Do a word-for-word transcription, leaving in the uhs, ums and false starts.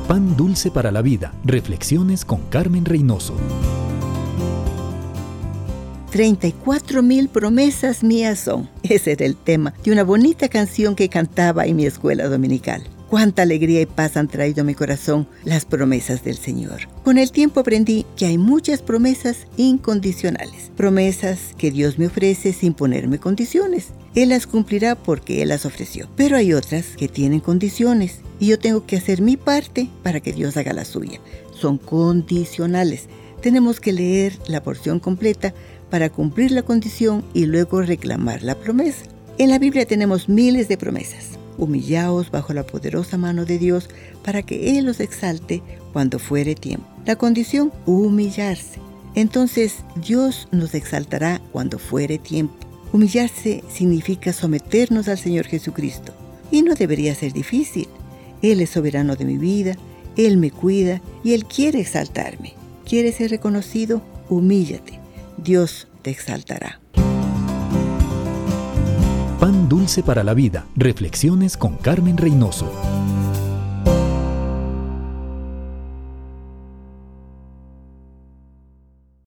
Pan dulce para la vida. Reflexiones con Carmen Reynoso. treinta y cuatro mil promesas mías son. Ese era el tema de una bonita canción que cantaba en mi escuela dominical. Cuánta alegría y paz han traído a mi corazón las promesas del Señor. Con el tiempo aprendí que hay muchas promesas incondicionales. Promesas que Dios me ofrece sin ponerme condiciones. Él las cumplirá porque Él las ofreció. Pero hay otras que tienen condiciones y yo tengo que hacer mi parte para que Dios haga la suya. Son condicionales. Tenemos que leer la porción completa para cumplir la condición y luego reclamar la promesa. En la Biblia tenemos miles de promesas. Humillaos bajo la poderosa mano de Dios para que Él os exalte cuando fuere tiempo. La condición, humillarse. Entonces Dios nos exaltará cuando fuere tiempo. Humillarse significa someternos al Señor Jesucristo. Y no debería ser difícil. Él es soberano de mi vida, Él me cuida y Él quiere exaltarme. ¿Quieres ser reconocido? Humíllate. Dios te exaltará. Pan dulce para la vida. Reflexiones con Carmen Reynoso.